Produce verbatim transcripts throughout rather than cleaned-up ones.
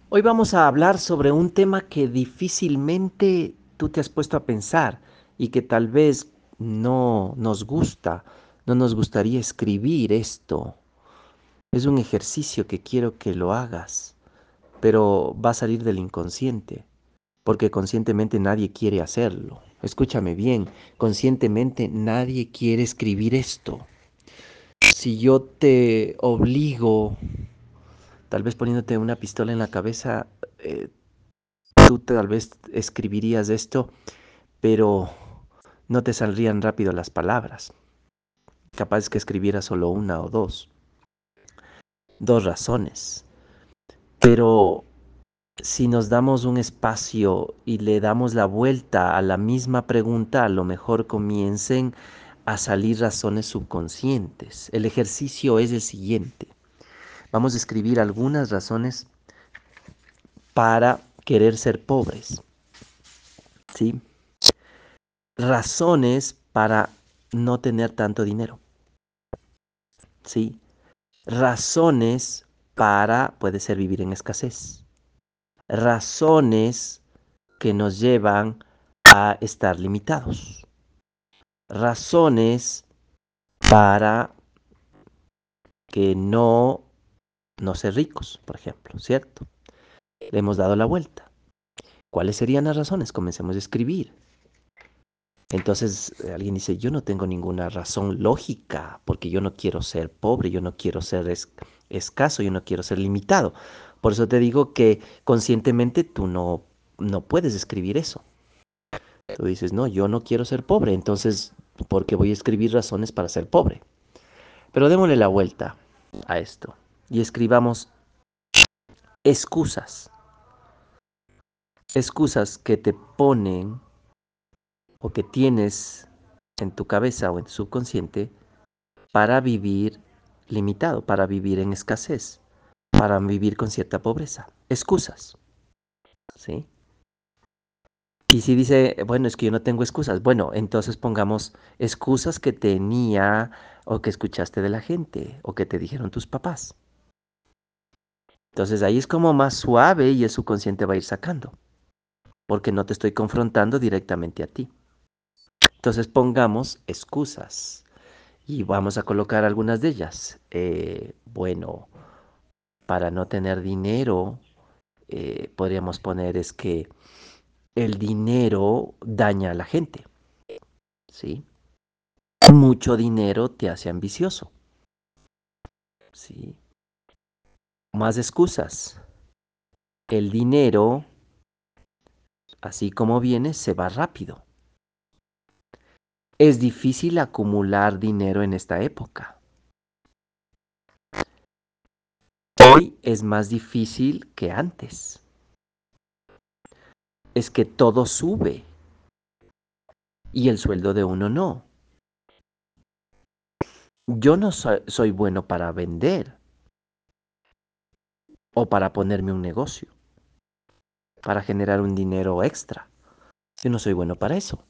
Hoy vamos a hablar sobre un tema que difícilmente tú te has puesto a pensar y que tal vez no nos gusta, no nos gustaría escribir esto. Es un ejercicio que quiero que lo hagas, pero va a salir del inconsciente, porque conscientemente nadie quiere hacerlo. Escúchame bien, conscientemente nadie quiere escribir esto. Si yo te obligo, tal vez poniéndote una pistola en la cabeza, eh, tú tal vez escribirías esto, pero no te saldrían rápido las palabras. Capaz que escribieras solo una o dos. Dos razones. Pero si nos damos un espacio y le damos la vuelta a la misma pregunta, a lo mejor comiencen a salir razones subconscientes. El ejercicio es el siguiente. Vamos a escribir algunas razones para querer ser pobres, ¿sí? Razones para no tener tanto dinero, ¿sí? Razones para, puede ser vivir en escasez. Razones que nos llevan a estar limitados. Razones para que no, no ser ricos, por ejemplo, ¿cierto? Le hemos dado la vuelta. ¿Cuáles serían las razones? Comencemos a escribir. Entonces eh, alguien dice, yo no tengo ninguna razón lógica, porque yo no quiero ser pobre, yo no quiero ser es- escaso, yo no quiero ser limitado. Por eso te digo que conscientemente tú no, no puedes escribir eso. Tú dices, no, yo no quiero ser pobre, entonces, ¿por qué voy a escribir razones para ser pobre? Pero démosle la vuelta a esto y escribamos excusas. Excusas que te ponen o que tienes en tu cabeza o en tu subconsciente para vivir limitado, para vivir en escasez, para vivir con cierta pobreza. Excusas, ¿sí? Y si dice, bueno, es que yo no tengo excusas, bueno, entonces pongamos excusas que tenía o que escuchaste de la gente o que te dijeron tus papás. Entonces ahí es como más suave y el subconsciente va a ir sacando, porque no te estoy confrontando directamente a ti. Entonces pongamos excusas y vamos a colocar algunas de ellas. Eh, bueno, para no tener dinero, eh, podríamos poner es que el dinero daña a la gente, ¿sí? Mucho dinero te hace ambicioso, ¿sí? Más excusas. El dinero, así como viene, se va rápido. Es difícil acumular dinero en esta época. Hoy es más difícil que antes. Es que todo sube y el sueldo de uno no. Yo no soy, soy bueno para vender o para ponerme un negocio, para generar un dinero extra. Yo no soy bueno para eso.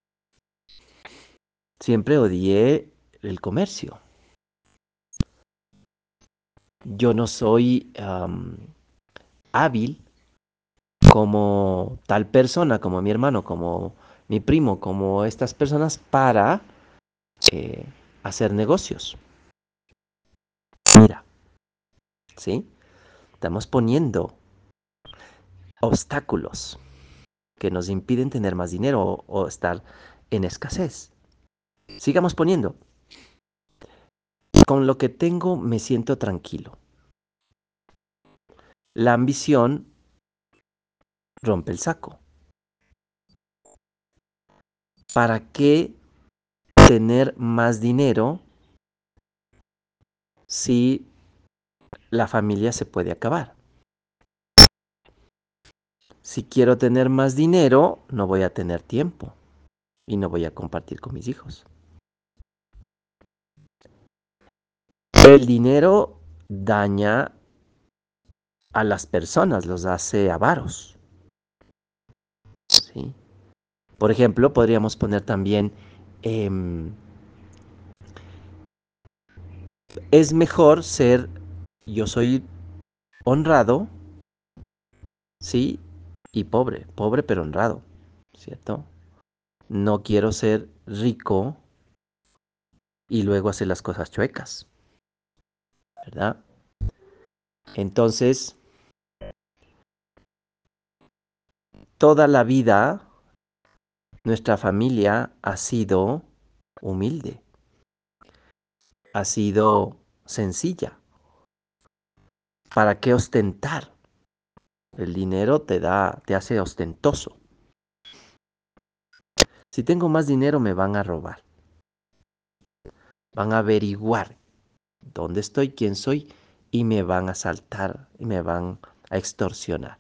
Siempre odié el comercio. Yo no soy am, hábil como tal persona, como mi hermano, como mi primo, como estas personas para eh, hacer negocios. Mira, ¿sí? Estamos poniendo obstáculos que nos impiden tener más dinero o, o estar en escasez. Sigamos poniendo. Con lo que tengo me siento tranquilo. La ambición rompe el saco. ¿Para qué tener más dinero si la familia se puede acabar? Si quiero tener más dinero, no voy a tener tiempo y no voy a compartir con mis hijos. El dinero daña a las personas, los hace avaros, ¿sí? Por ejemplo, podríamos poner también, em, es mejor ser, yo soy honrado Sí, y pobre, pobre pero honrado, ¿cierto? No quiero ser rico y luego hacer las cosas chuecas, ¿verdad? Entonces, toda la vida nuestra familia ha sido humilde, ha sido sencilla. ¿Para qué ostentar? El dinero te da, te hace ostentoso. Si tengo más dinero me van a robar, van a averiguar dónde estoy, quién soy y me van a asaltar y me van a extorsionar.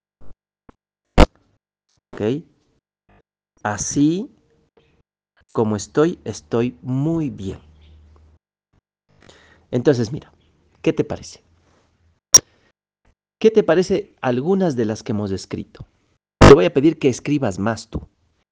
¿Ok? Así como estoy, estoy muy bien. Entonces, mira, ¿qué te parece? ¿Qué te parece algunas de las que hemos escrito? Te voy a pedir que escribas más tú.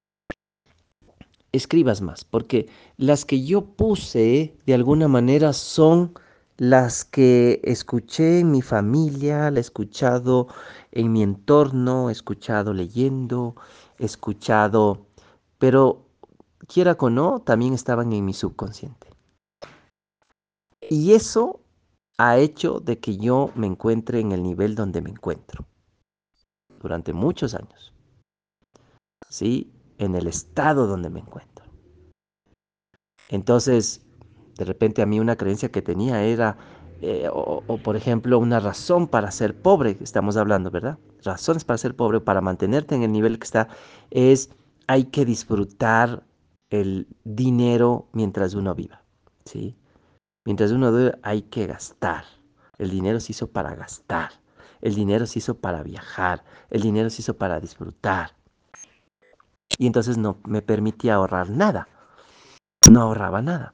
Escribas más, porque las que yo puse de alguna manera son las que escuché en mi familia, la he escuchado en mi entorno, he escuchado leyendo, he escuchado, pero quiera o no, también estaban en mi subconsciente. Y eso ha hecho de que yo me encuentre en el nivel donde me encuentro durante muchos años, ¿sí? En el estado donde me encuentro. Entonces, de repente a mí una creencia que tenía era, eh, o, o, por ejemplo, una razón para ser pobre, estamos hablando, ¿verdad? Razones para ser pobre, para mantenerte en el nivel que está, es hay que disfrutar el dinero mientras uno viva, ¿sí? Mientras uno vive hay que gastar. El dinero se hizo para gastar. El dinero se hizo para viajar. El dinero se hizo para disfrutar. Y entonces no me permitía ahorrar nada. No ahorraba nada.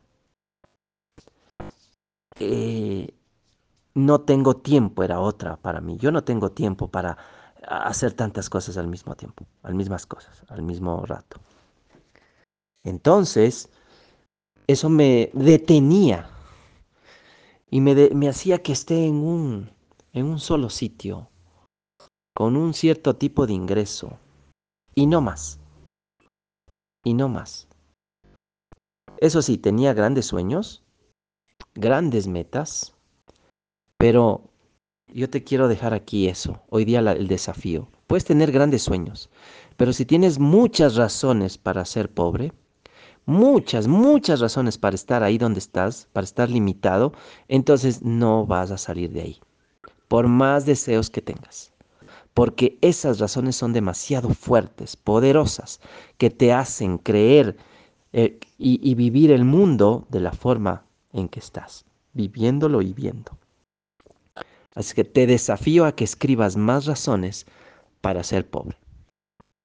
Eh, no tengo tiempo, era otra para mí. Yo no tengo tiempo para hacer tantas cosas al mismo tiempo, al mismas cosas, al mismo rato. Entonces, eso me detenía y me, de- me hacía que esté en un, en un solo sitio, con un cierto tipo de ingreso, y no más, y no más. Eso sí, tenía grandes sueños, grandes metas, pero yo te quiero dejar aquí eso, hoy día la- el desafío. Puedes tener grandes sueños, pero si tienes muchas razones para ser pobre, muchas, muchas razones para estar ahí donde estás, para estar limitado, entonces no vas a salir de ahí, por más deseos que tengas. Porque esas razones son demasiado fuertes, poderosas, que te hacen creer eh, y, y vivir el mundo de la forma en que estás, viviéndolo y viendo. Así que te desafío a que escribas más razones para ser pobre.